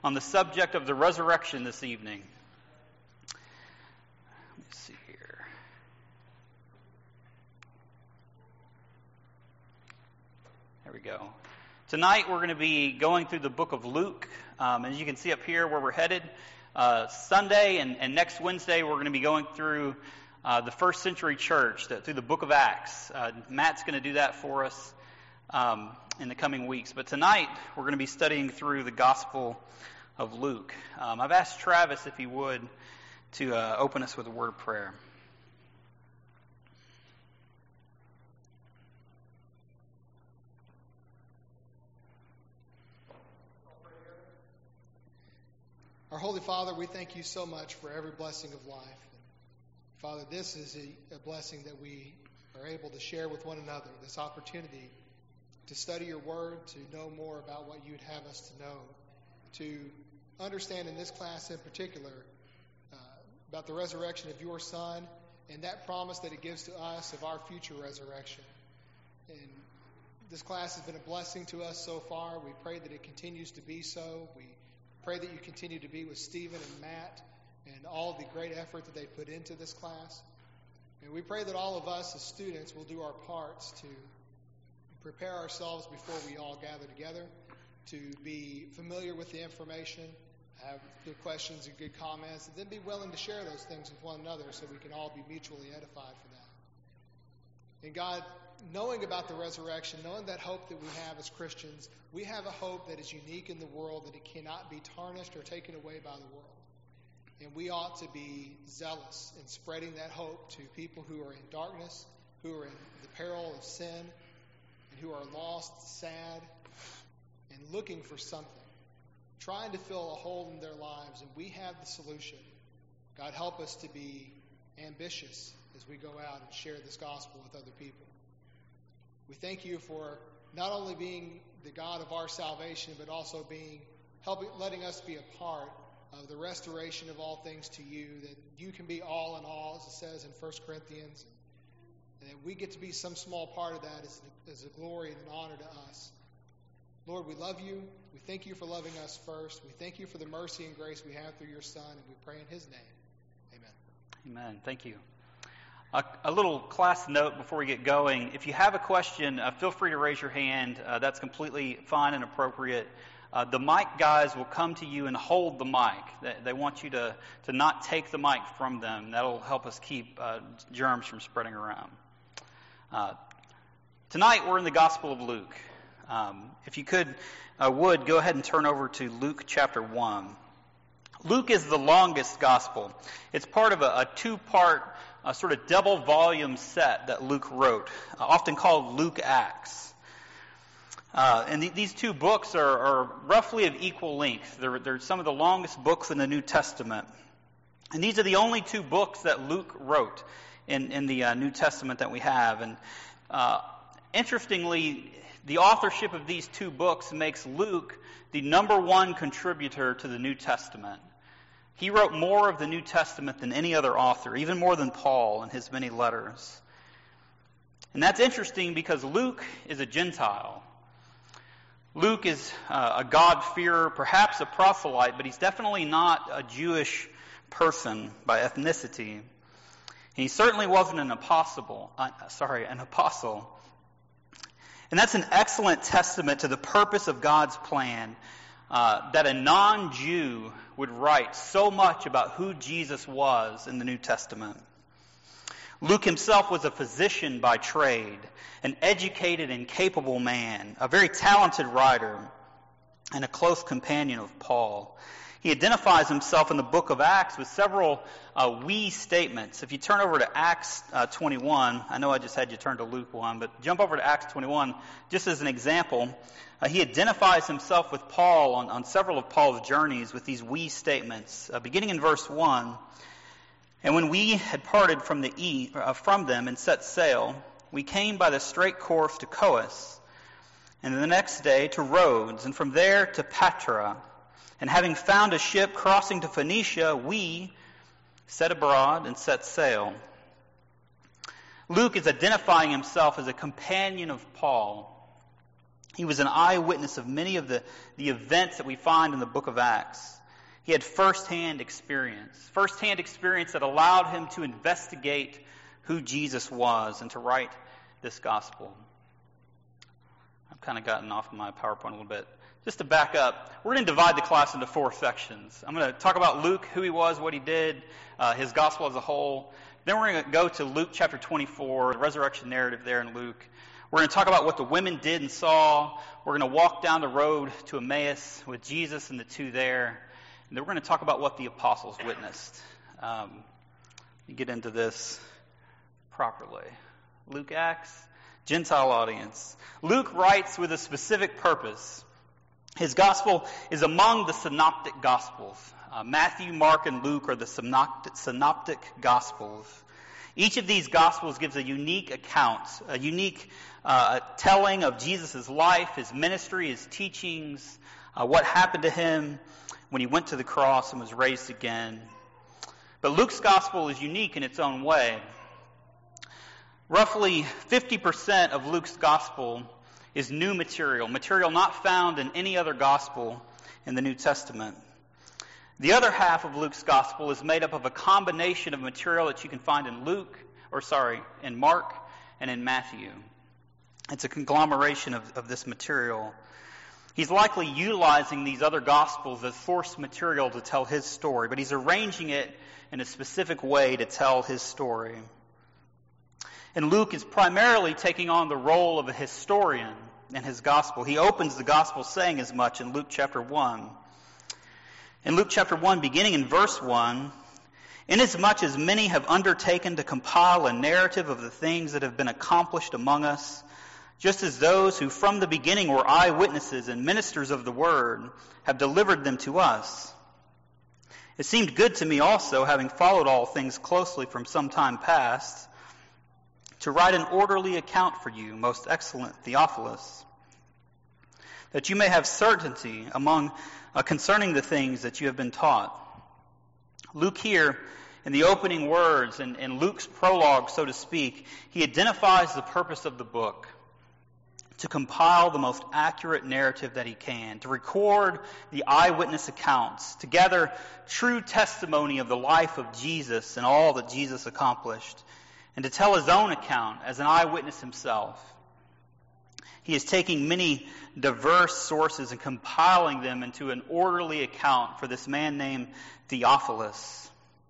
on the subject of the resurrection this evening. Let me see here. There we go. Tonight we're going to be going through the book of Luke. As you can see up here where we're headed, Sunday and next Wednesday we're going to be going through the first century church, through the book of Acts. Matt's going to do that for us in the coming weeks. But tonight we're going to be studying through the Gospel of Luke. I've asked Travis if he would to open us with a word of prayer. Our Holy Father, we thank you so much for every blessing of life. And Father, this is a blessing that we are able to share with one another, this opportunity to study your word, to know more about what you'd have us to know, to understand in this class in particular about the resurrection of your Son and that promise that it gives to us of our future resurrection. And this class has been a blessing to us so far. We pray that it continues to be so. We pray that you continue to be with Stephen and Matt and all the great effort that they put into this class. And we pray that all of us as students will do our parts to prepare ourselves before we all gather together, to be familiar with the information, have good questions and good comments, and then be willing to share those things with one another so we can all be mutually edified for that. And God, knowing about the resurrection, knowing that hope that we have as Christians, we have a hope that is unique in the world, that it cannot be tarnished or taken away by the world. And we ought to be zealous in spreading that hope to people who are in darkness, who are in the peril of sin, and who are lost, sad, and looking for something, trying to fill a hole in their lives. And we have the solution. God, help us to be ambitious as we go out and share this gospel with other people. We thank you for not only being the God of our salvation, but also letting us be a part of the restoration of all things to you, that you can be all in all, as it says in 1 Corinthians, and that we get to be some small part of that as a glory and an honor to us. Lord, we love you. We thank you for loving us first. We thank you for the mercy and grace we have through your Son, and we pray in his name. Amen. Amen. Thank you. A little class note before we get going. If you have a question, feel free to raise your hand. That's completely fine and appropriate. The mic guys will come to you and hold the mic. They want you to not take the mic from them. That'll help us keep germs from spreading around. Tonight we're in the Gospel of Luke. If you would go ahead and turn over to Luke chapter 1. Luke is the longest gospel. It's part of a two-part sort of double volume set that Luke wrote, often called Luke Acts. And these two books are roughly of equal length. They're some of the longest books in the New Testament. And these are the only two books that Luke wrote in the New Testament that we have. And interestingly, the authorship of these two books makes Luke the number one contributor to the New Testament. He wrote more of the New Testament than any other author, even more than Paul in his many letters. And that's interesting because Luke is a Gentile. Luke is a God-fearer, perhaps a proselyte, but he's definitely not a Jewish person by ethnicity. And he certainly wasn't an apostle. And that's an excellent testament to the purpose of God's plan, that a non-Jew would write so much about who Jesus was in the New Testament. Luke himself was a physician by trade, an educated and capable man, a very talented writer, and a close companion of Paul. He identifies himself in the book of Acts with several we statements. If you turn over to Acts 21, I know I just had you turn to Luke 1, but jump over to Acts 21 just as an example. He identifies himself with Paul on several of Paul's journeys with these we statements, beginning in verse 1. And when we had parted from them and set sail, we came by the straight course to Coos, and the next day to Rhodes, and from there to Patra. And having found a ship crossing to Phoenicia, we set abroad and set sail. Luke is identifying himself as a companion of Paul. He was an eyewitness of many of the events that we find in the book of Acts. He had firsthand experience that allowed him to investigate who Jesus was and to write this gospel. I've kind of gotten off my PowerPoint a little bit. Just to back up, we're going to divide the class into 4 sections. I'm going to talk about Luke, who he was, what he did, his gospel as a whole. Then we're going to go to Luke chapter 24, the resurrection narrative there in Luke. We're going to talk about what the women did and saw. We're going to walk down the road to Emmaus with Jesus and the two there. And then we're going to talk about what the apostles witnessed. Let me get into this properly. Luke, Acts, Gentile audience. Luke writes with a specific purpose. His gospel is among the synoptic gospels. Matthew, Mark, and Luke are the synoptic gospels. Each of these gospels gives a unique account, a unique telling of Jesus' life, his ministry, his teachings, what happened to him when he went to the cross and was raised again. But Luke's gospel is unique in its own way. Roughly 50% of Luke's gospel is new material not found in any other gospel in the New Testament. The other half of Luke's gospel is made up of a combination of material that you can find in Mark and in Matthew. It's a conglomeration of this material. He's likely utilizing these other gospels as source material to tell his story, but he's arranging it in a specific way to tell his story. And Luke is primarily taking on the role of a historian in his gospel. He opens the gospel saying as much in Luke chapter 1. In Luke chapter 1, beginning in verse 1, "Inasmuch as many have undertaken to compile a narrative of the things that have been accomplished among us, just as those who from the beginning were eyewitnesses and ministers of the word have delivered them to us. It seemed good to me also, having followed all things closely from some time past, to write an orderly account for you, most excellent Theophilus, that you may have certainty concerning the things that you have been taught." Luke here, in the opening words, in Luke's prologue, so to speak, he identifies the purpose of the book: to compile the most accurate narrative that he can, to record the eyewitness accounts, to gather true testimony of the life of Jesus and all that Jesus accomplished, and to tell his own account as an eyewitness himself. He is taking many diverse sources and compiling them into an orderly account for this man named Theophilus,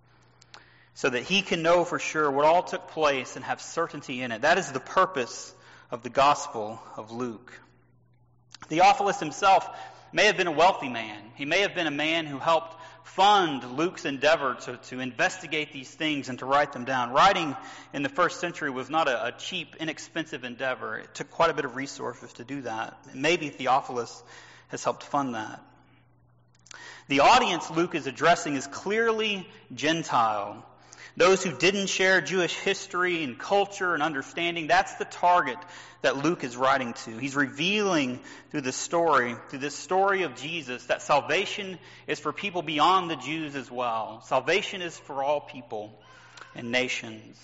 so that he can know for sure what all took place and have certainty in it. That is the purpose of the Gospel of Luke. Theophilus himself may have been a wealthy man. He may have been a man who helped fund Luke's endeavor to investigate these things and to write them down. Writing in the first century was not a cheap, inexpensive endeavor. It took quite a bit of resources to do that. And maybe Theophilus has helped fund that. The audience Luke is addressing is clearly Gentile. Those who didn't share Jewish history and culture and understanding, that's the target that Luke is writing to. He's revealing through this story of Jesus, that salvation is for people beyond the Jews as well. Salvation is for all people and nations.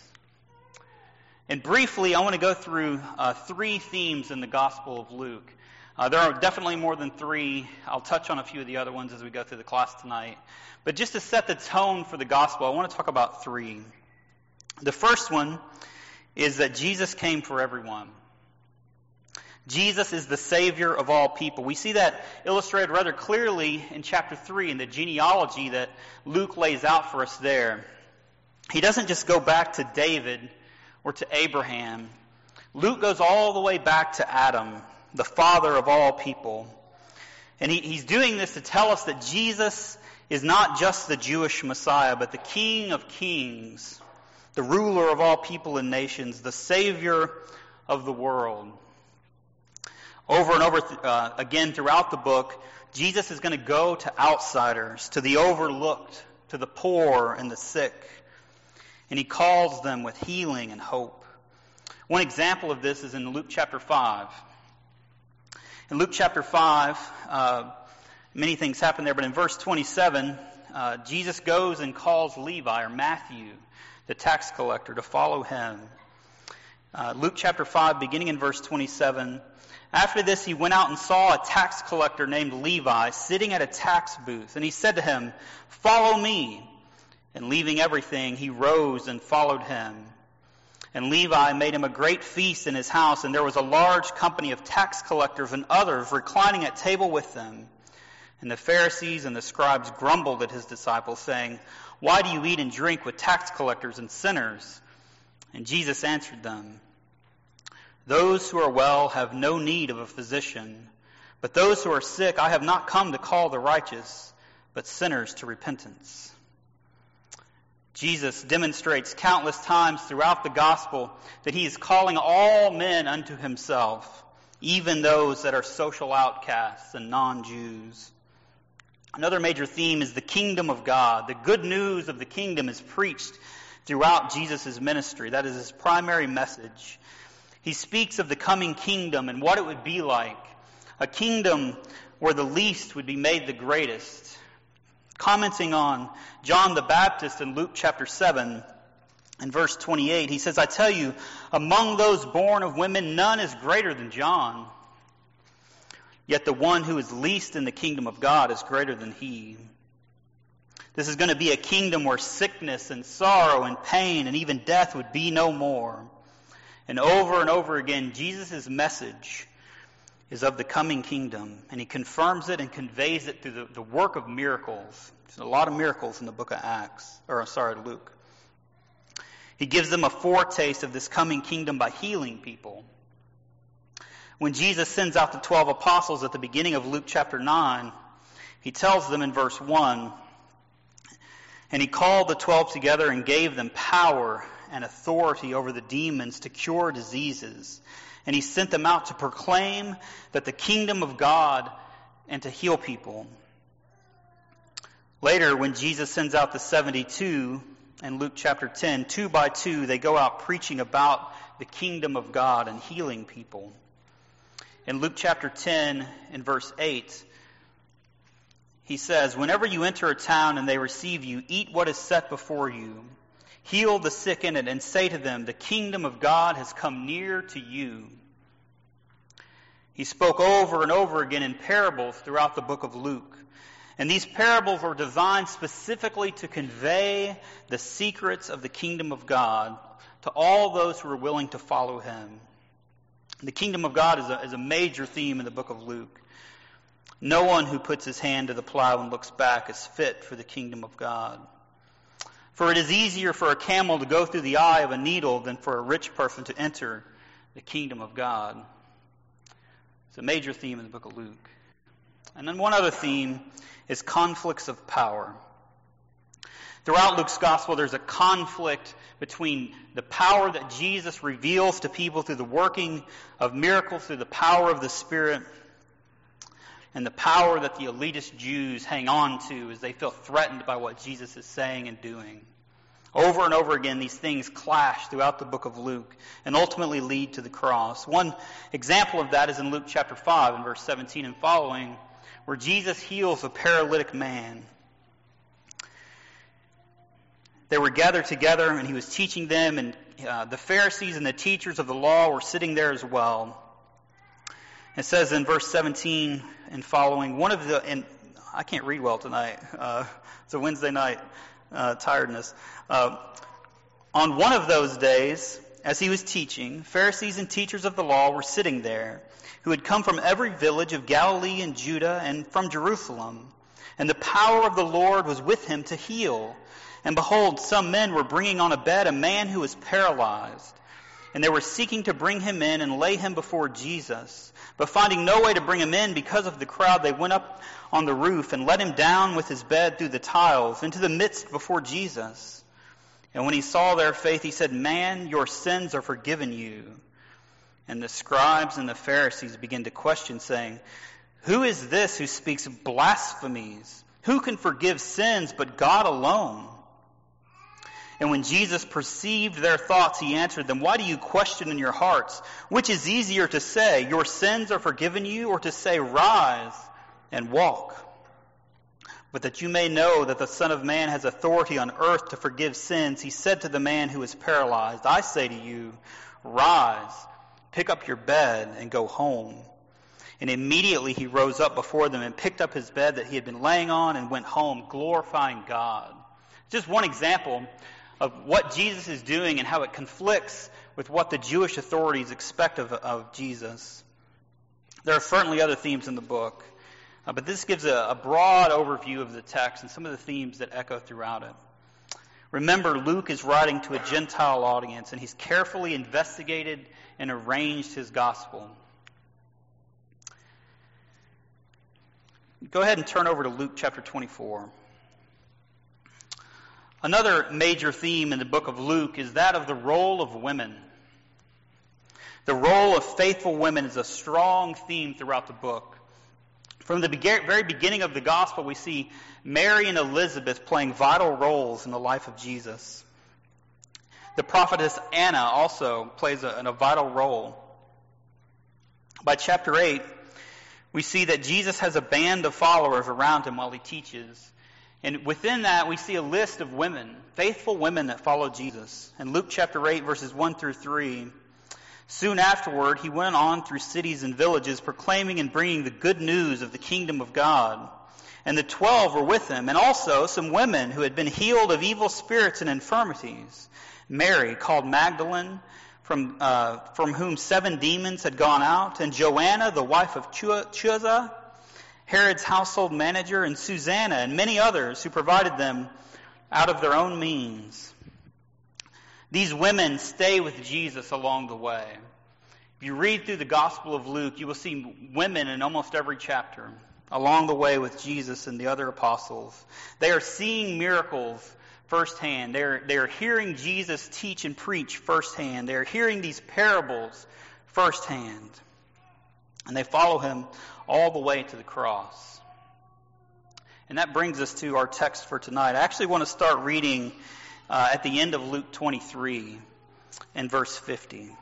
And briefly, I want to go through 3 themes in the Gospel of Luke. There are definitely more than 3. I'll touch on a few of the other ones as we go through the class tonight. But just to set the tone for the gospel, I want to talk about 3. The first one is that Jesus came for everyone. Jesus is the Savior of all people. We see that illustrated rather clearly in chapter 3 in the genealogy that Luke lays out for us there. He doesn't just go back to David or to Abraham. Luke goes all the way back to Adam, the father of all people. And he's doing this to tell us that Jesus is not just the Jewish Messiah, but the King of kings, the ruler of all people and nations, the Savior of the world. Over and over again throughout the book, Jesus is going to go to outsiders, to the overlooked, to the poor and the sick. And he calls them with healing and hope. One example of this is in Luke chapter 5. In Luke chapter 5, many things happen there, but in verse 27, Jesus goes and calls Levi, or Matthew, the tax collector, to follow him. Luke chapter 5, beginning in verse 27, After this, he went out and saw a tax collector named Levi sitting at a tax booth. And he said to him, "Follow me." And leaving everything, he rose and followed him. And Levi made him a great feast in his house, and there was a large company of tax collectors and others reclining at table with them. And the Pharisees and the scribes grumbled at his disciples, saying, "Why do you eat and drink with tax collectors and sinners?" And Jesus answered them, "Those who are well have no need of a physician, but those who are sick I have not come to call the righteous, but sinners to repentance." Jesus demonstrates countless times throughout the gospel that he is calling all men unto himself, even those that are social outcasts and non-Jews. Another major theme is the kingdom of God. The good news of the kingdom is preached throughout Jesus' ministry. That is his primary message. He speaks of the coming kingdom and what it would be like. A kingdom where the least would be made the greatest. Commenting on John the Baptist in Luke chapter 7 and verse 28, he says, "I tell you, among those born of women, none is greater than John. Yet the one who is least in the kingdom of God is greater than he." This is going to be a kingdom where sickness and sorrow and pain and even death would be no more. And over again, Jesus' message is of the coming kingdom, and he confirms it and conveys it through the work of miracles. There's a lot of miracles in the book of Luke. He gives them a foretaste of this coming kingdom by healing people. When Jesus sends out the 12 apostles at the beginning of Luke chapter 9, he tells them in verse 1, "And he called the 12 together and gave them power and authority over the demons to cure diseases. And he sent them out to proclaim that the kingdom of God and to heal people." Later, when Jesus sends out the 72 in Luke chapter 10, 2 by 2, they go out preaching about the kingdom of God and healing people. In Luke chapter 10, in verse 8, he says, "Whenever you enter a town and they receive you, eat what is set before you. Heal the sick in it and say to them, the kingdom of God has come near to you." He spoke over and over again in parables throughout the book of Luke. And these parables were designed specifically to convey the secrets of the kingdom of God to all those who are willing to follow him. The kingdom of God is a major theme in the book of Luke. No one who puts his hand to the plow and looks back is fit for the kingdom of God. For it is easier for a camel to go through the eye of a needle than for a rich person to enter the kingdom of God. It's a major theme in the book of Luke. And then one other theme is conflicts of power. Throughout Luke's gospel, there's a conflict between the power that Jesus reveals to people through the working of miracles, through the power of the Spirit, and the power that the elitist Jews hang on to as they feel threatened by what Jesus is saying and doing. Over and over again, these things clash throughout the book of Luke and ultimately lead to the cross. One example of that is in Luke chapter 5 and verse 17 and following, where Jesus heals a paralytic man. They were gathered together and he was teaching them, and the Pharisees and the teachers of the law were sitting there as well. It says in verse 17 and following, and I can't read well tonight. It's a Wednesday night tiredness. On one of those days, as he was teaching, Pharisees and teachers of the law were sitting there, who had come from every village of Galilee and Judah and from Jerusalem. And the power of the Lord was with him to heal. And behold, some men were bringing on a bed a man who was paralyzed. And they were seeking to bring him in and lay him before Jesus. But finding no way to bring him in because of the crowd, they went up on the roof and let him down with his bed through the tiles into the midst before Jesus. And when he saw their faith, he said, "Man, your sins are forgiven you." And the scribes and the Pharisees began to question, saying, "Who is this who speaks blasphemies? Who can forgive sins but God alone?" And when Jesus perceived their thoughts, he answered them, "Why do you question in your hearts? Which is easier to say, your sins are forgiven you, or to say, rise and walk? But that you may know that the Son of Man has authority on earth to forgive sins," he said to the man who was paralyzed, "I say to you, rise, pick up your bed, and go home." And immediately he rose up before them and picked up his bed that he had been laying on and went home, glorifying God. Just one example of what Jesus is doing and how it conflicts with what the Jewish authorities expect of Jesus. There are certainly other themes in the book, but this gives a broad overview of the text and some of the themes that echo throughout it. Remember, Luke is writing to a Gentile audience, and he's carefully investigated and arranged his gospel. Go ahead and turn over to Luke chapter 24. Another major theme in the book of Luke is that of the role of women. The role of faithful women is a strong theme throughout the book. From the very beginning of the gospel, we see Mary and Elizabeth playing vital roles in the life of Jesus. The prophetess Anna also plays a vital role. By chapter 8, we see that Jesus has a band of followers around him while he teaches. And within that, we see a list of women, faithful women that follow Jesus. In Luke chapter 8, verses 1 through 3, soon afterward, he went on through cities and villages, proclaiming and bringing the good news of the kingdom of God. And the 12 were with him, and also some women who had been healed of evil spirits and infirmities. Mary, called Magdalene, from whom 7 demons had gone out, and Joanna, the wife of Chuza, Herod's household manager, and Susanna, and many others who provided them out of their own means. These women stay with Jesus along the way. If you read through the Gospel of Luke, you will see women in almost every chapter along the way with Jesus and the other apostles. They are seeing miracles firsthand. They are hearing Jesus teach and preach firsthand. They are hearing these parables firsthand. And they follow him all the way to the cross. And that brings us to our text for tonight. I actually want to start reading at the end of Luke 23 and verse 50.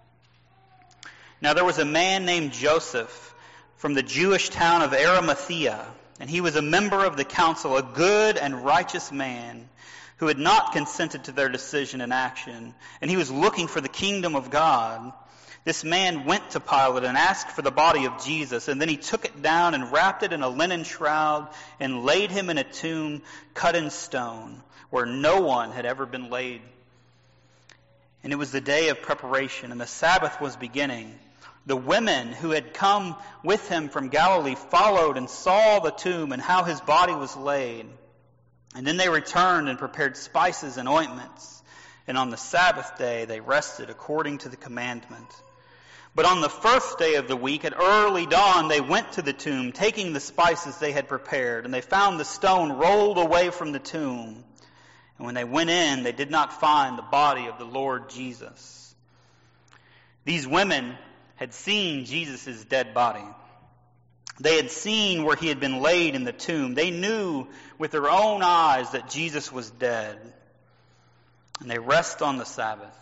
Now there was a man named Joseph from the Jewish town of Arimathea, and he was a member of the council, a good and righteous man who had not consented to their decision and action, and he was looking for the kingdom of God. This man went to Pilate and asked for the body of Jesus, and then he took it down and wrapped it in a linen shroud and laid him in a tomb cut in stone, where no one had ever been laid. And it was the day of preparation, and the Sabbath was beginning. The women who had come with him from Galilee followed and saw the tomb and how his body was laid. And then they returned and prepared spices and ointments. And on the Sabbath day they rested according to the commandment. But on the first day of the week, at early dawn, they went to the tomb, taking the spices they had prepared. And they found the stone rolled away from the tomb. And when they went in, they did not find the body of the Lord Jesus. These women had seen Jesus' dead body. They had seen where he had been laid in the tomb. They knew with their own eyes that Jesus was dead. And they rest on the Sabbath.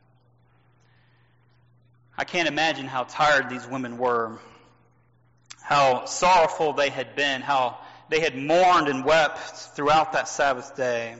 I can't imagine how tired these women were, how sorrowful they had been, how they had mourned and wept throughout that Sabbath day,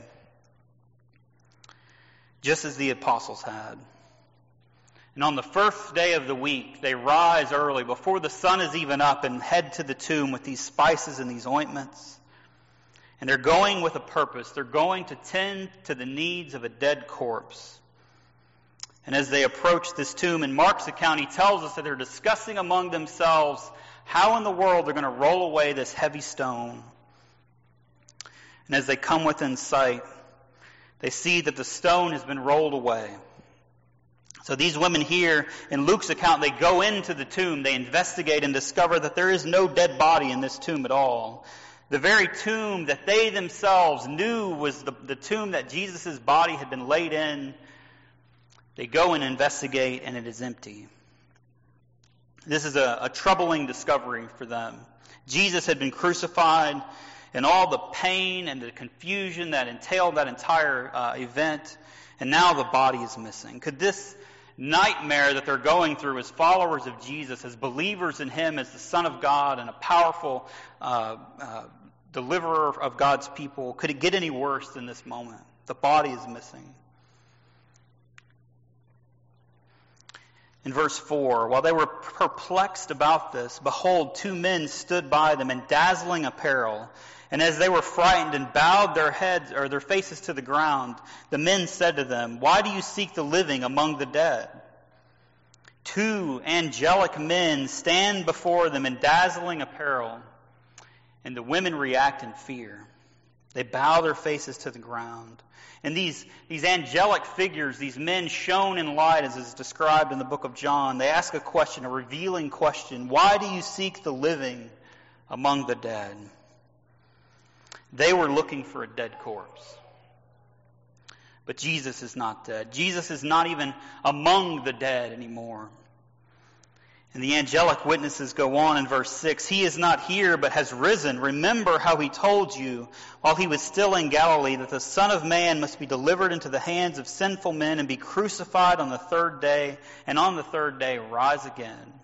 just as the apostles had. And on the first day of the week, they rise early, before the sun is even up, and head to the tomb with these spices and these ointments. And they're going with a purpose. They're going to tend to the needs of a dead corpse. And as they approach this tomb, in Mark's account, he tells us that they're discussing among themselves how in the world they're going to roll away this heavy stone. And as they come within sight, they see that the stone has been rolled away. So these women here, in Luke's account, they go into the tomb, they investigate and discover that there is no dead body in this tomb at all. The very tomb that they themselves knew was the tomb that Jesus' body had been laid in, they go and investigate, and it is empty. This is a troubling discovery for them. Jesus had been crucified, and all the pain and the confusion that entailed that entire event, and now the body is missing. Could this nightmare that they're going through as followers of Jesus, as believers in him, as the Son of God and a powerful deliverer of God's people, could it get any worse than this moment? The body is missing. In verse 4, while they were perplexed about this, behold, 2 men stood by them in dazzling apparel. And as they were frightened and bowed their heads or their faces to the ground, the men said to them, "Why do you seek the living among the dead? 2 angelic men stand before them in dazzling apparel." And the women react in fear. They bow their faces to the ground. And these angelic figures, these men shown in light, as is described in the book of John, they ask a question, a revealing question. Why do you seek the living among the dead? They were looking for a dead corpse. But Jesus is not dead. Jesus is not even among the dead anymore. And the angelic witnesses go on in verse 6. "He is not here, but has risen. Remember how he told you while he was still in Galilee that the Son of Man must be delivered into the hands of sinful men and be crucified on the 3rd day, and on the 3rd day rise again."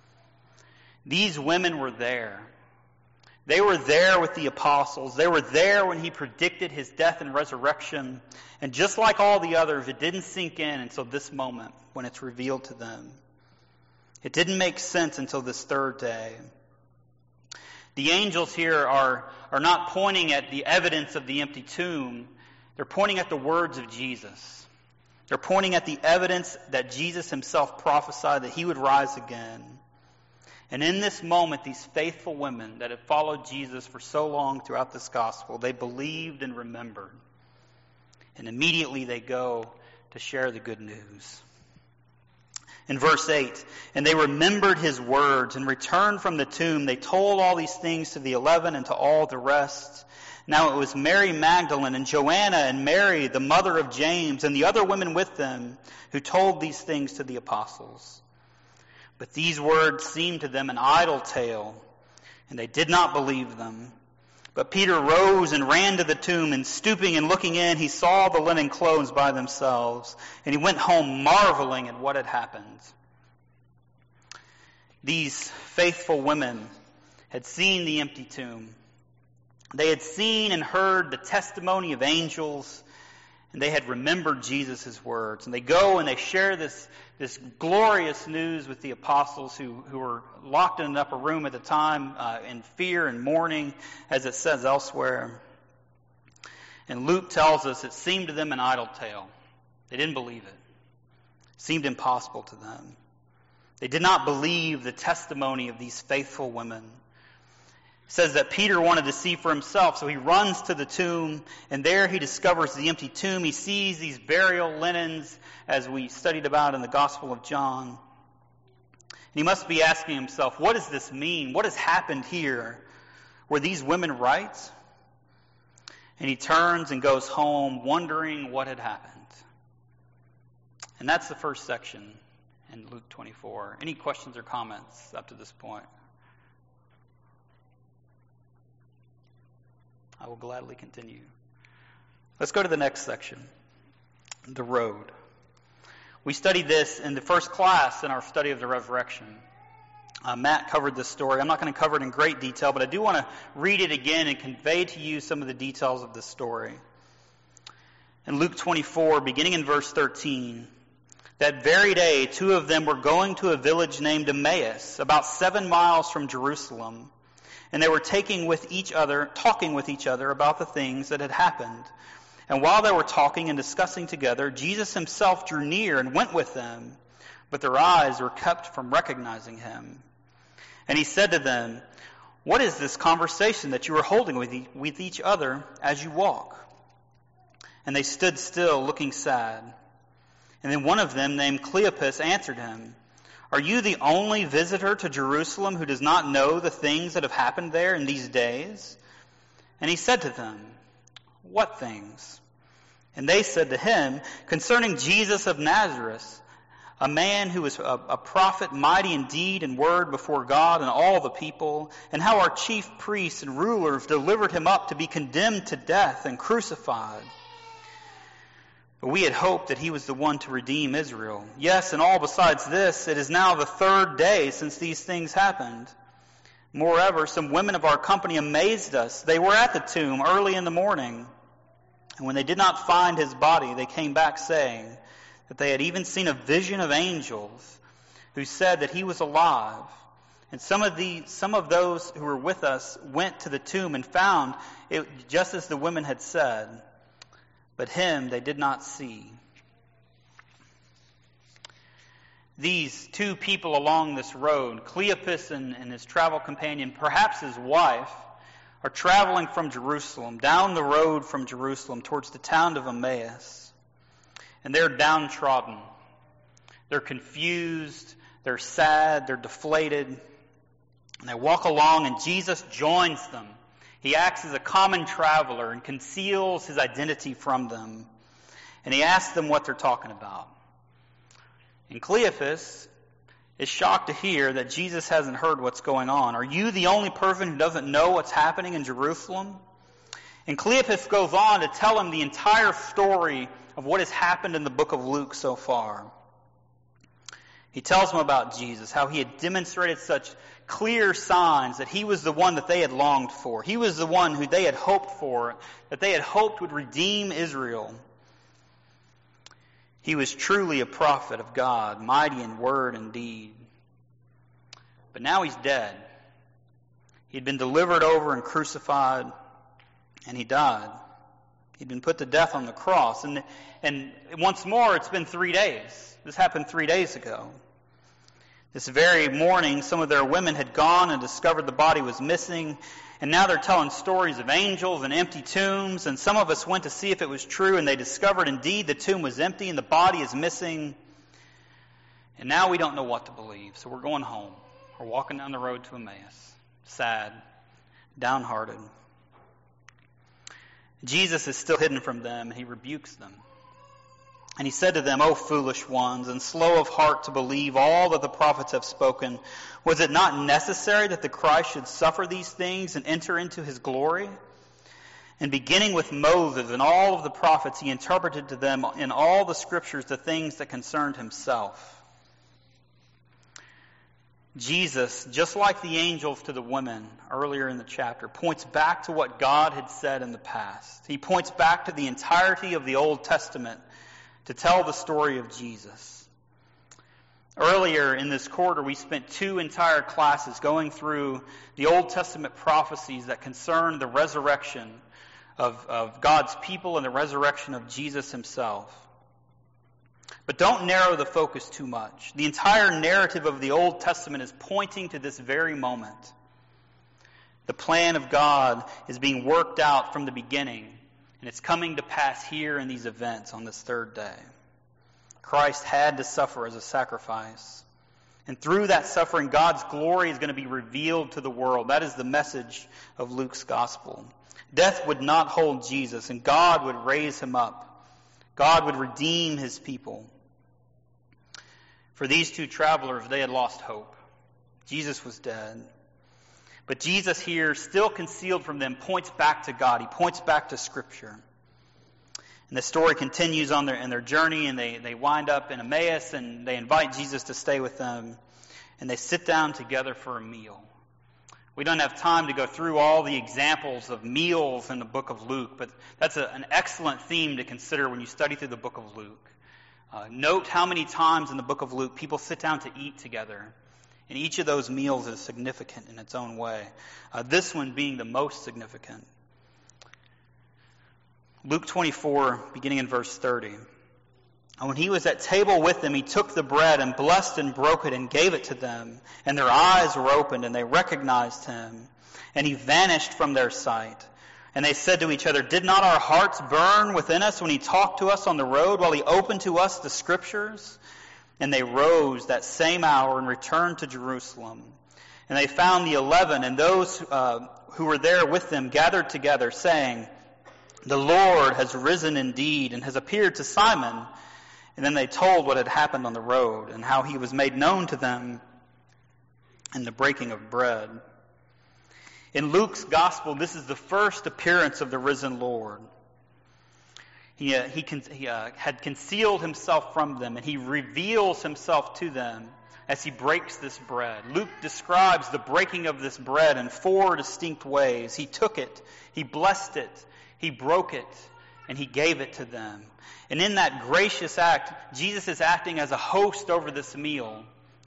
These women were there. They were there with the apostles. They were there when he predicted his death and resurrection. And just like all the others, it didn't sink in until this moment when it's revealed to them. It didn't make sense until this 3rd day. The angels here are not pointing at the evidence of the empty tomb. They're pointing at the words of Jesus. They're pointing at the evidence that Jesus himself prophesied that he would rise again. And in this moment, these faithful women that had followed Jesus for so long throughout this gospel, they believed and remembered. And immediately they go to share the good news. In verse 8, "And they remembered his words and returned from the tomb. They told all these things to the 11 and to all the rest. Now it was Mary Magdalene and Joanna and Mary, the mother of James, and the other women with them who told these things to the apostles. But these words seemed to them an idle tale, and they did not believe them. But Peter rose and ran to the tomb, and stooping and looking in, he saw the linen clothes by themselves, and he went home marveling at what had happened." These faithful women had seen the empty tomb. They had seen and heard the testimony of angels, and they had remembered Jesus' words. And they go and they share this glorious news with the apostles who were locked in an upper room at the time in fear and mourning, as it says elsewhere. And Luke tells us it seemed to them an idle tale. They didn't believe it. It seemed impossible to them. They did not believe the testimony of these faithful women. It says that Peter wanted to see for himself, so he runs to the tomb, and there he discovers the empty tomb. He sees these burial linens, as we studied about in the Gospel of John. And he must be asking himself, what does this mean? What has happened here? Were these women right? And he turns and goes home, wondering what had happened. And that's the first section in Luke 24. Any questions or comments up to this point? I will gladly continue. Let's go to the next section, the road. We studied this in the first class in our study of the resurrection. Matt covered this story. I'm not going to cover it in great detail, but I do want to read it again and convey to you some of the details of this story. In Luke 24, beginning in verse 13, "That very day, 2 of them were going to a village named Emmaus, about 7 miles from Jerusalem. And they were talking with each other about the things that had happened. And while they were talking and discussing together, Jesus himself drew near and went with them, but their eyes were kept from recognizing him. And he said to them, 'What is this conversation that you are holding with each other as you walk?' And they stood still, looking sad. And then one of them, named Cleopas, answered him, 'Are you the only visitor to Jerusalem who does not know the things that have happened there in these days?' And he said to them, 'What things?' And they said to him, 'Concerning Jesus of Nazareth, a man who was a prophet, mighty in deed and word before God and all the people, and how our chief priests and rulers delivered him up to be condemned to death and crucified. But we had hoped that he was the one to redeem Israel. Yes, and all besides this, it is now the 3rd day since these things happened. Moreover, some women of our company amazed us. They were at the tomb early in the morning. And when they did not find his body, they came back saying that they had even seen a vision of angels, who said that he was alive. And some of those who were with us went to the tomb and found it just as the women had said, but him they did not see." These two people along this road, Cleopas and his travel companion, perhaps his wife, are traveling from Jerusalem, down the road from Jerusalem towards the town of Emmaus. And they're downtrodden. They're confused. They're sad. They're deflated. And they walk along, and Jesus joins them. He acts as a common traveler and conceals his identity from them. And he asks them what they're talking about. And Cleopas is shocked to hear that Jesus hasn't heard what's going on. "Are you the only person who doesn't know what's happening in Jerusalem?" And Cleopas goes on to tell him the entire story of what has happened in the book of Luke so far. He tells him about Jesus, how he had demonstrated such clear signs that he was the one that they had longed for. He was the one who they had hoped for, that they had hoped would redeem Israel. He was truly a prophet of God, mighty in word and deed. But now he's dead. He'd been delivered over and crucified, and he died. He'd been put to death on the cross. And once more, it's been 3 days. This happened 3 days ago. This very morning, some of their women had gone and discovered the body was missing, and now they're telling stories of angels and empty tombs, and some of us went to see if it was true, and they discovered indeed the tomb was empty and the body is missing. And now we don't know what to believe, so we're going home. We're walking down the road to Emmaus, sad, downhearted. Jesus is still hidden from them, and he rebukes them. And he said to them, "O foolish ones, and slow of heart to believe all that the prophets have spoken, was it not necessary that the Christ should suffer these things and enter into his glory?" And beginning with Moses and all of the prophets, he interpreted to them in all the scriptures the things that concerned himself. Jesus, just like the angels to the women earlier in the chapter, points back to what God had said in the past. He points back to the entirety of the Old Testament to tell the story of Jesus. Earlier in this quarter, we spent 2 entire classes going through the Old Testament prophecies that concern the resurrection of God's people and the resurrection of Jesus himself. But don't narrow the focus too much. The entire narrative of the Old Testament is pointing to this very moment. The plan of God is being worked out from the beginning, and it's coming to pass here in these events on this 3rd day. Christ had to suffer as a sacrifice. And through that suffering, God's glory is going to be revealed to the world. That is the message of Luke's gospel. Death would not hold Jesus, and God would raise him up. God would redeem his people. For these 2 travelers, they had lost hope. Jesus was dead. But Jesus here, still concealed from them, points back to God. He points back to Scripture. And the story continues on their journey, and they wind up in Emmaus, and they invite Jesus to stay with them. And they sit down together for a meal. We don't have time to go through all the examples of meals in the book of Luke, but that's an excellent theme to consider when you study through the book of Luke. Note how many times in the book of Luke people sit down to eat together. And each of those meals is significant in its own way. This one being the most significant. Luke 24, beginning in verse 30. And when he was at table with them, he took the bread and blessed and broke it and gave it to them. And their eyes were opened and they recognized him. And he vanished from their sight. And they said to each other, "Did not our hearts burn within us when he talked to us on the road while he opened to us the Scriptures?" And they rose that same hour and returned to Jerusalem. And they found the 11 and those who were there with them gathered together, saying, "The Lord has risen indeed and has appeared to Simon." And then they told what had happened on the road and how he was made known to them in the breaking of bread. In Luke's gospel, this is the first appearance of the risen Lord. He had concealed himself from them, and he reveals himself to them as he breaks this bread. Luke describes the breaking of this bread in 4 distinct ways. He took it, he blessed it, he broke it, and he gave it to them. And in that gracious act, Jesus is acting as a host over this meal,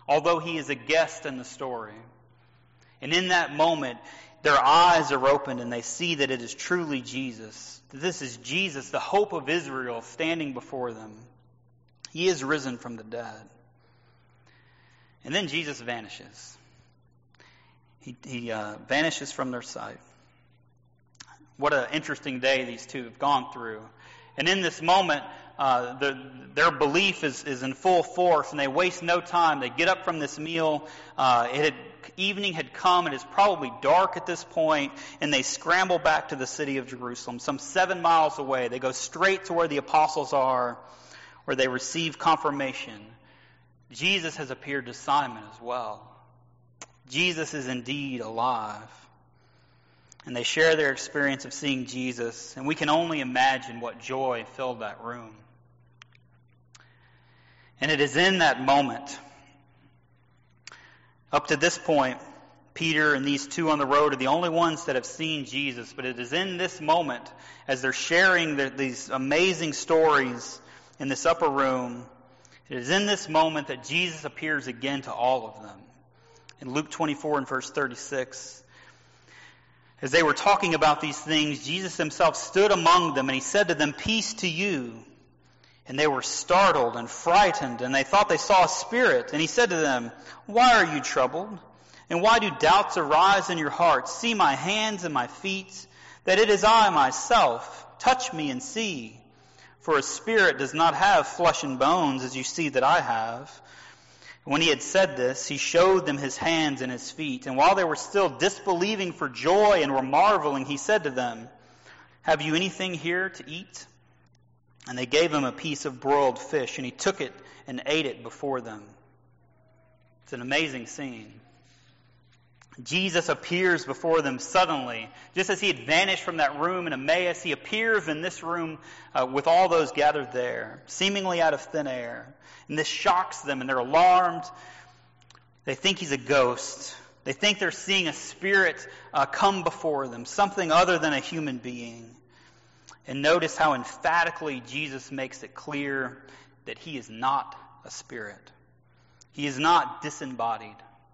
although he is a guest in the story. And in that moment, their eyes are opened and they see that it is truly Jesus. That this is Jesus, the hope of Israel, standing before them. He is risen from the dead. And then Jesus vanishes. He vanishes from their sight. What an interesting day these two have gone through. And in this moment, their belief is in full force, and they waste no time. They get up from this meal. Evening had come. It is probably dark at this point, and they scramble back to the city of Jerusalem, some 7 miles away. They go straight to where the apostles are, where they receive confirmation. Jesus has appeared to Simon as well. Jesus is indeed alive. And they share their experience of seeing Jesus, and we can only imagine what joy filled that room. And it is in that moment, up to this point, Peter and these two on the road are the only ones that have seen Jesus, but it is in this moment, as they're sharing these amazing stories in this upper room, it is in this moment that Jesus appears again to all of them. In Luke 24 and verse 36, as they were talking about these things, Jesus himself stood among them, and he said to them, "Peace to you." And they were startled and frightened, and they thought they saw a spirit. And he said to them, "Why are you troubled? And why do doubts arise in your hearts? See my hands and my feet, that it is I myself. Touch me and see. For a spirit does not have flesh and bones, as you see that I have." When he had said this, he showed them his hands and his feet. And while they were still disbelieving for joy and were marveling, he said to them, "Have you anything here to eat?" And they gave him a piece of broiled fish, and he took it and ate it before them. It's an amazing scene. Jesus appears before them suddenly. Just as he had vanished from that room in Emmaus, he appears in this room with all those gathered there, seemingly out of thin air. And this shocks them, and they're alarmed. They think he's a ghost. They think they're seeing a spirit come before them, something other than a human being. And notice how emphatically Jesus makes it clear that he is not a spirit. He is not disembodied.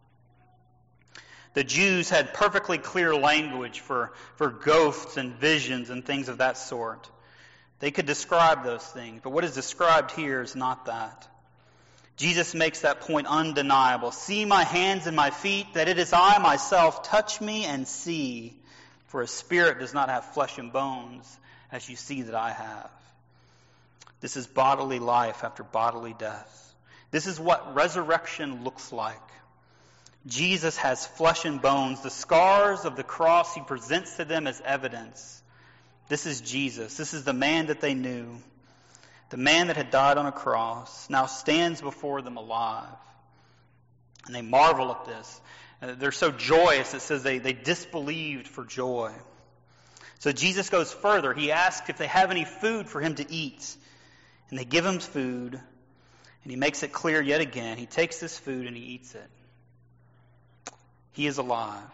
The Jews had perfectly clear language for ghosts and visions and things of that sort. They could describe those things, but what is described here is not that. Jesus makes that point undeniable. "See my hands and my feet, that it is I myself. Touch me and see. For a spirit does not have flesh and bones, as you see that I have." This is bodily life after bodily death. This is what resurrection looks like. Jesus has flesh and bones. The scars of the cross he presents to them as evidence. This is Jesus. This is the man that they knew. The man that had died on a cross now stands before them alive. And they marvel at this. They're so joyous, it says they disbelieved for joy. So Jesus goes further. He asks if they have any food for him to eat. And they give him food. And he makes it clear yet again. He takes this food and he eats it. He is alive.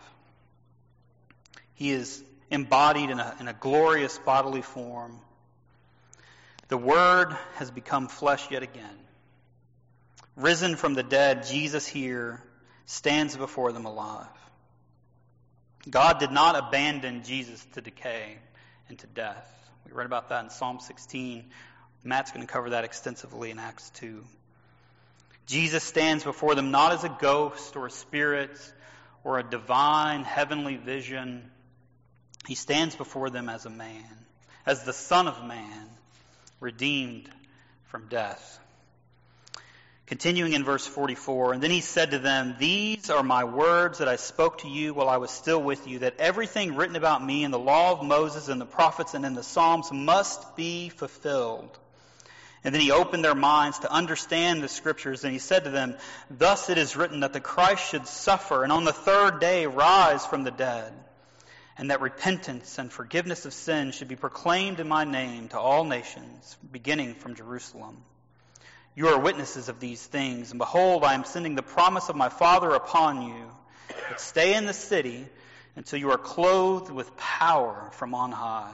He is embodied in a glorious bodily form. The Word has become flesh yet again. Risen from the dead, Jesus here stands before them alive. God did not abandon Jesus to decay and to death. We read about that in Psalm 16. Matt's going to cover that extensively in Acts 2. Jesus stands before them not as a ghost or a spirit or a divine heavenly vision. He stands before them as a man, as the Son of Man, redeemed from death. Continuing in verse 44, "And then he said to them, 'These are my words that I spoke to you while I was still with you, that everything written about me in the law of Moses and the prophets and in the Psalms must be fulfilled.' And then he opened their minds to understand the Scriptures, and he said to them, 'Thus it is written that the Christ should suffer, and on the third day rise from the dead, and that repentance and forgiveness of sins should be proclaimed in my name to all nations, beginning from Jerusalem. You are witnesses of these things, and behold, I am sending the promise of my Father upon you. But stay in the city until you are clothed with power from on high.'"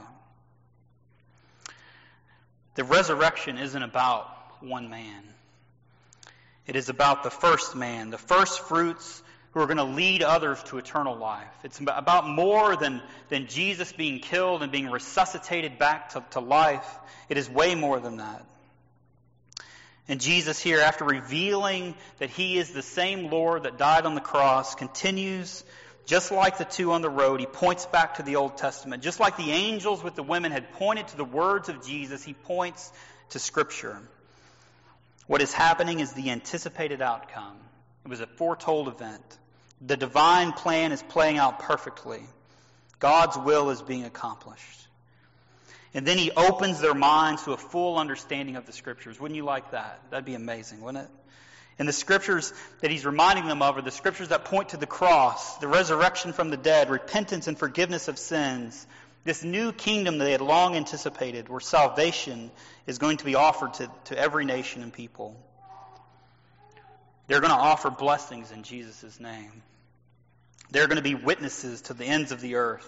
The resurrection isn't about one man. It is about the first man, the first fruits who are going to lead others to eternal life. It's about more than Jesus being killed and being resuscitated back to life. It is way more than that. And Jesus here, after revealing that he is the same Lord that died on the cross, continues, just like the two on the road, he points back to the Old Testament. Just like the angels with the women had pointed to the words of Jesus, he points to Scripture. What is happening is the anticipated outcome. It was a foretold event. The divine plan is playing out perfectly. God's will is being accomplished. And then he opens their minds to a full understanding of the Scriptures. Wouldn't you like that? That'd be amazing, wouldn't it? And the Scriptures that he's reminding them of are the Scriptures that point to the cross, the resurrection from the dead, repentance and forgiveness of sins, this new kingdom that they had long anticipated, where salvation is going to be offered to every nation and people. They're going to offer blessings in Jesus' name. They're going to be witnesses to the ends of the earth.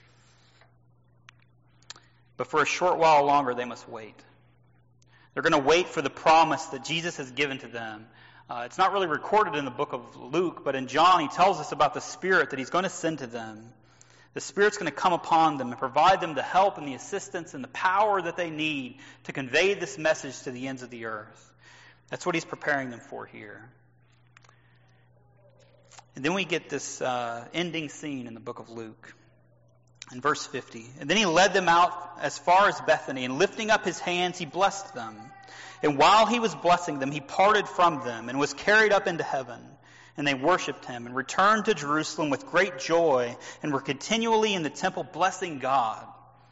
But for a short while longer, they must wait. They're going to wait for the promise that Jesus has given to them. It's not really recorded in the book of Luke, but in John he tells us about the Spirit that he's going to send to them. The Spirit's going to come upon them and provide them the help and the assistance and the power that they need to convey this message to the ends of the earth. That's what he's preparing them for here. And then we get this ending scene in the book of Luke. In verse 50, and then he led them out as far as Bethany, and lifting up his hands, he blessed them. And while he was blessing them, he parted from them and was carried up into heaven. And they worshipped him and returned to Jerusalem with great joy and were continually in the temple blessing God.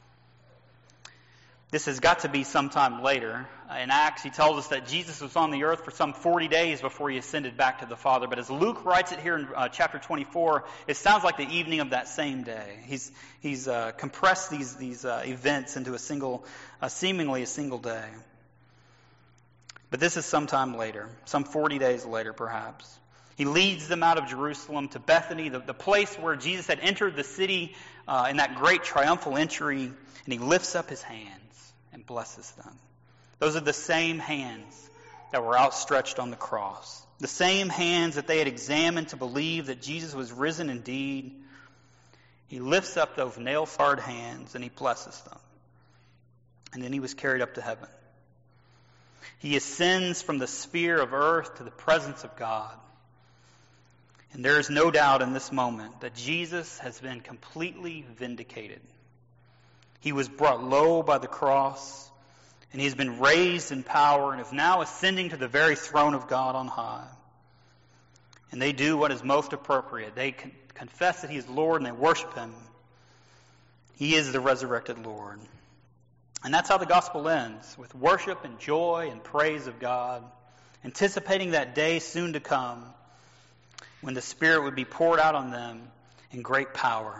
This has got to be sometime later. In Acts, he tells us that Jesus was on the earth for some 40 days before he ascended back to the Father. But as Luke writes it here in chapter 24, it sounds like the evening of that same day. He's compressed these events into seemingly a single day. But this is sometime later, some 40 days later perhaps. He leads them out of Jerusalem to Bethany, the place where Jesus had entered the city in that great triumphal entry, and he lifts up his hands and blesses them. Those are the same hands that were outstretched on the cross. The same hands that they had examined to believe that Jesus was risen indeed. He lifts up those nail-scarred hands and he blesses them. And then he was carried up to heaven. He ascends from the sphere of earth to the presence of God. And there is no doubt in this moment that Jesus has been completely vindicated. He was brought low by the cross, and he has been raised in power and is now ascending to the very throne of God on high. And they do what is most appropriate. They confess that he is Lord and they worship him. He is the resurrected Lord. And that's how the gospel ends, with worship and joy and praise of God, anticipating that day soon to come when the Spirit would be poured out on them in great power.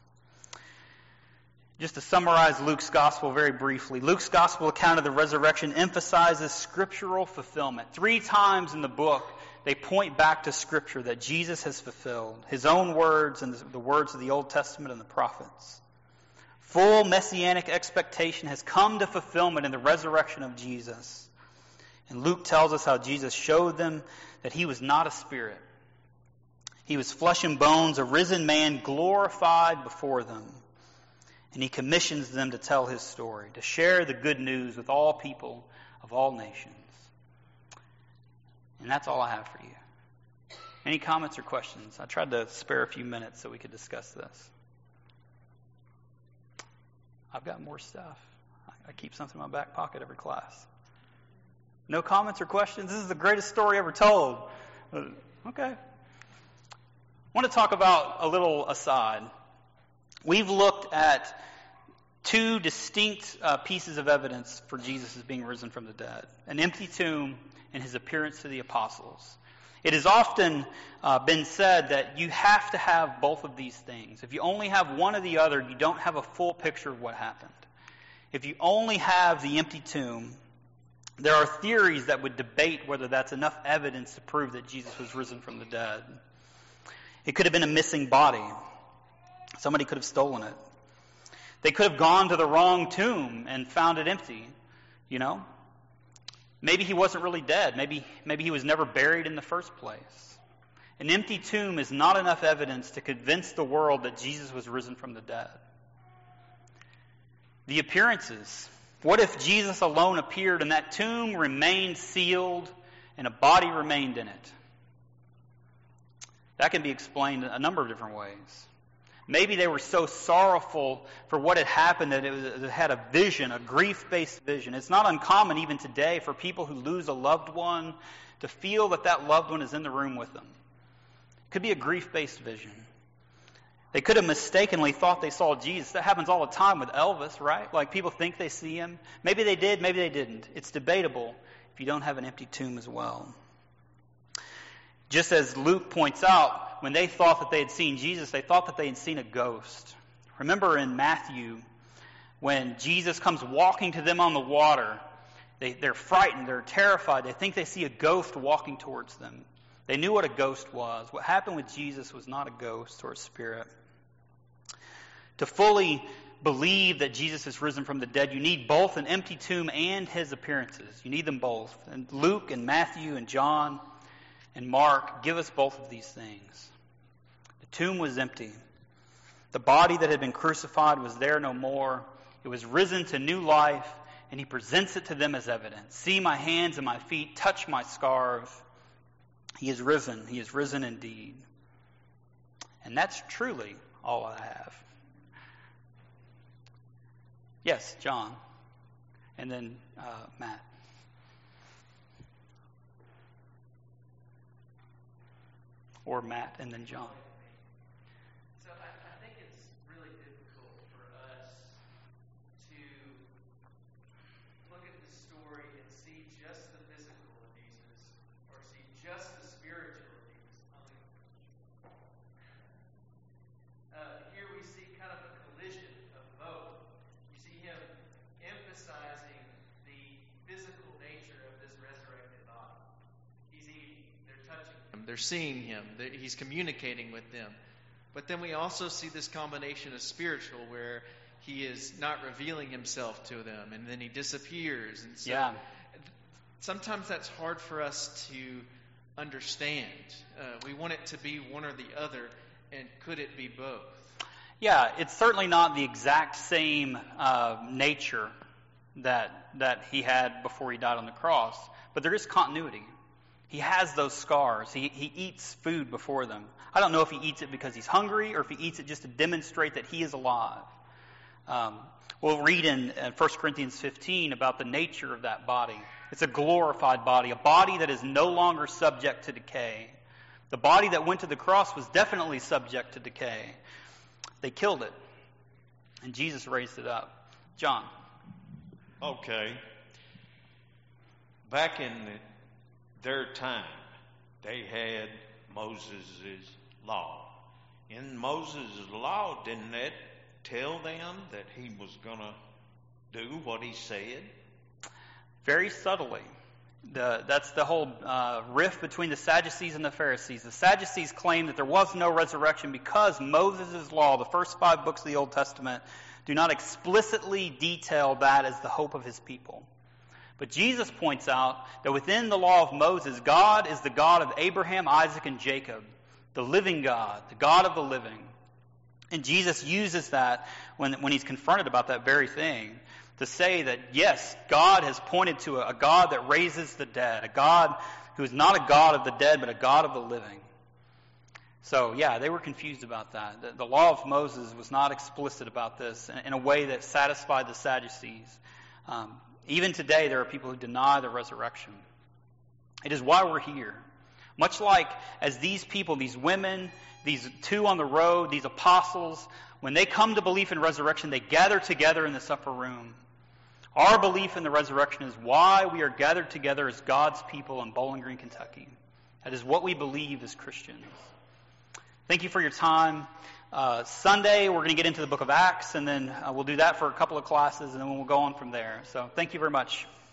Just to summarize Luke's gospel very briefly, Luke's gospel account of the resurrection emphasizes scriptural fulfillment. 3 times in the book, they point back to Scripture that Jesus has fulfilled, his own words and the words of the Old Testament and the prophets. Full messianic expectation has come to fulfillment in the resurrection of Jesus. And Luke tells us how Jesus showed them that he was not a spirit. He was flesh and bones, a risen man, glorified before them. And he commissions them to tell his story, to share the good news with all people of all nations. And that's all I have for you. Any comments or questions? I tried to spare a few minutes so we could discuss this. I've got more stuff. I keep something in my back pocket every class. No comments or questions? This is the greatest story ever told. Okay. I want to talk about a little aside. We've looked at 2 distinct pieces of evidence for Jesus as being risen from the dead. An empty tomb and his appearance to the apostles. It has often been said that you have to have both of these things. If you only have one or the other, you don't have a full picture of what happened. If you only have the empty tomb, there are theories that would debate whether that's enough evidence to prove that Jesus was risen from the dead. It could have been a missing body. Somebody could have stolen it. They could have gone to the wrong tomb and found it empty, Maybe he wasn't really dead. Maybe he was never buried in the first place. An empty tomb is not enough evidence to convince the world that Jesus was risen from the dead. The appearances. What if Jesus alone appeared and that tomb remained sealed and a body remained in it? That can be explained a number of different ways. Maybe they were so sorrowful for what had happened that it had a vision, a grief-based vision. It's not uncommon even today for people who lose a loved one to feel that that loved one is in the room with them. It could be a grief-based vision. They could have mistakenly thought they saw Jesus. That happens all the time with Elvis, right? Like people think they see him. Maybe they did, maybe they didn't. It's debatable if you don't have an empty tomb as well. Just as Luke points out, when they thought that they had seen Jesus, they thought that they had seen a ghost. Remember in Matthew, when Jesus comes walking to them on the water, they're frightened, they're terrified. They think they see a ghost walking towards them. They knew what a ghost was. What happened with Jesus was not a ghost or a spirit. To fully believe that Jesus is risen from the dead, you need both an empty tomb and his appearances. You need them both. And Luke and Matthew and John and Mark give us both of these things. The tomb was empty. The body that had been crucified was there no more. It was risen to new life, and he presents it to them as evidence. See my hands and my feet, touch my scars. He is risen. He is risen indeed. And that's truly all I have. Yes, John. And then Matt. Or Matt and then John. So I think it's really difficult for us to look at the story and see just the physical of Jesus or see just the spiritual of Jesus. Here we see kind of a collision of both. You see him emphasizing the physical nature of this resurrected body. He's eating, they're touching him, they're seeing him, he's communicating with them. But then we also see this combination of spiritual where he is not revealing himself to them and then he disappears. And so sometimes that's hard for us to understand. We want it to be one or the other, and could it be both? Yeah, it's certainly not the exact same nature that he had before he died on the cross, but there is continuity. He has those scars. He eats food before them. I don't know if he eats it because he's hungry or if he eats it just to demonstrate that he is alive. We'll read in 1 Corinthians 15 about the nature of that body. It's a glorified body, a body that is no longer subject to decay. The body that went to the cross was definitely subject to decay. They killed it, and Jesus raised it up. John. Okay. Back in their time, they had Moses' law. In Moses' law, didn't that tell them that he was going to do what he said? Very subtly. That's the whole rift between the Sadducees and the Pharisees. The Sadducees claimed that there was no resurrection because Moses' law, the first 5 books of the Old Testament, do not explicitly detail that as the hope of his people. But Jesus points out that within the law of Moses, God is the God of Abraham, Isaac, and Jacob, the living God, the God of the living. And Jesus uses that when he's confronted about that very thing to say that, yes, God has pointed to a God that raises the dead, a God who is not a God of the dead, but a God of the living. So, yeah, they were confused about that. The law of Moses was not explicit about this in a way that satisfied the Sadducees. Even today, there are people who deny the resurrection. It is why we're here. Much like as these people, these women, these 2 on the road, these apostles, when they come to belief in resurrection, they gather together in this upper room. Our belief in the resurrection is why we are gathered together as God's people in Bowling Green, Kentucky. That is what we believe as Christians. Thank you for your time. Sunday, we're going to get into the book of Acts, and then we'll do that for a couple of classes, and then we'll go on from there. So thank you very much.